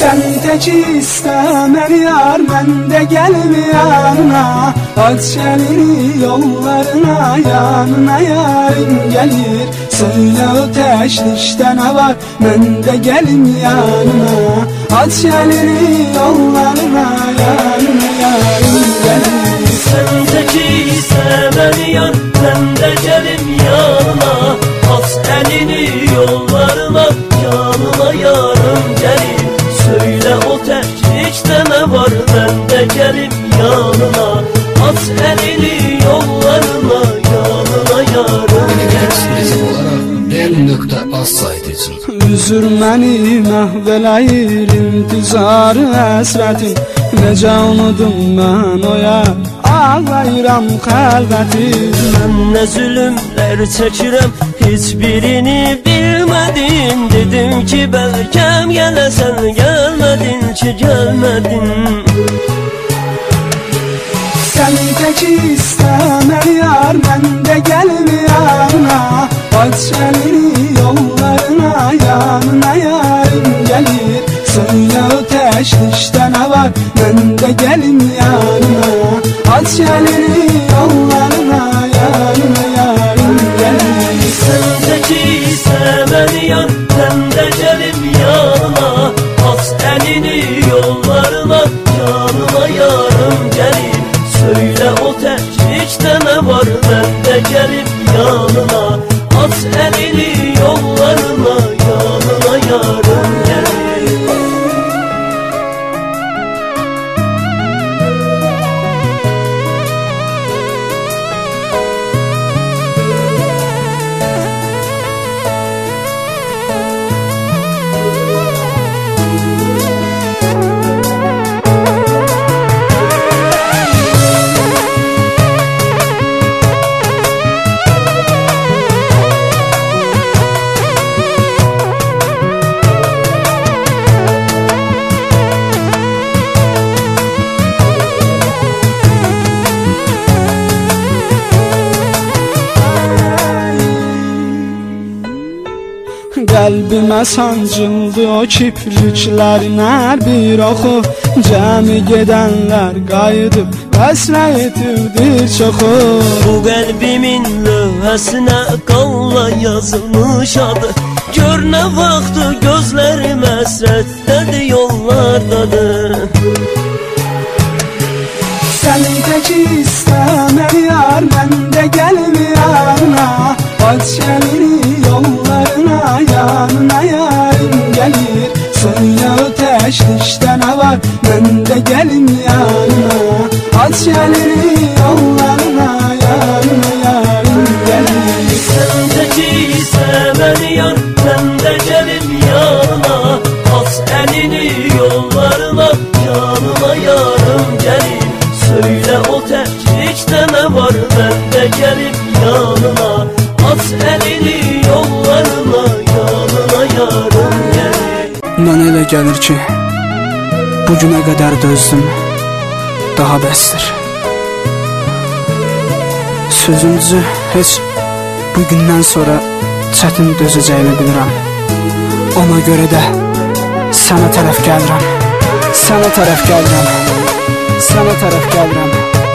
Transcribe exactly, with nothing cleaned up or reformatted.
Sen tek istemen yar, ben de gelim yanına. Aç elini yollarına, yanına yarın gelir. Söyle o teşrişte ne var, ben de gelim yanına. Aç elini yollarına, yanına yarın gelir. Sen tek istemen yar, ben de gelim yanına. Aç elini yollarına, yanına yarın gelir. Söyle o teşrişte ne var, ben de gelim yanına. Aç elini yollarına, yanına yarın gelir. Ben nöqtə az sayt üçün Üzür məni məhv eləyir intizarı əsrətin. Necə unudum mən o yar, ağlayıram xəlvəti. Mən nə zülümlər çəkirəm, heç birini bilmədim. Dedim ki bəlkəm gələsən, gəlmədin ki gəlmədin. Sən tək istəmər yar, mən də gəlim yanına. Aç elini yollarına, yanına yarın gelir. Söyle o teşrişte ne var, ben de gelim yanına. Aç elini yollarına, yanına yarın gelir. Sen tek istemen yar, ben de gelim yanına. Aç elini yollarına, yanına yarın gelir. Söyle o teşrişte ne var, ben de gelim yanına. Aç elini yollarına, yanına yarın gelir. Qəlbimə sancıldı o kipriklərin hər bir oxu. Cəmi gedənlər qayıdıb qəsrə yetirdir çoxu. Bu qəlbimin lövhəsinə qanla yazılmış adı. Gör nə vaxtı gözlərim əsrətdədir, yollardadır. Sən tək istəmər yar, mən də gəlim yanına. Aç elini yollarına, yanına yarın gelir. Söyle o teşrişte ne var, ben de gelim yanına. Aç elini yollarına, yanına yarın gelir. Sen tek istemen yar, ben de gelim yanına. Aç elini yollarına, yanına yarın gelir. Söyle o teşrişte ne var, ben de gelim yanına. Aç elini yollarına, yanına yarın gelir. Mənə elə gəlir ki, bugünə qədər dözdüm, daha bəsdir. Sözümüzü heç bugündən sonra çətin dözəcəyimi bilirəm. Ona görə də sənə tərəf gəlirəm, sənə tərəf gəlirəm, sənə tərəf gəlirəm.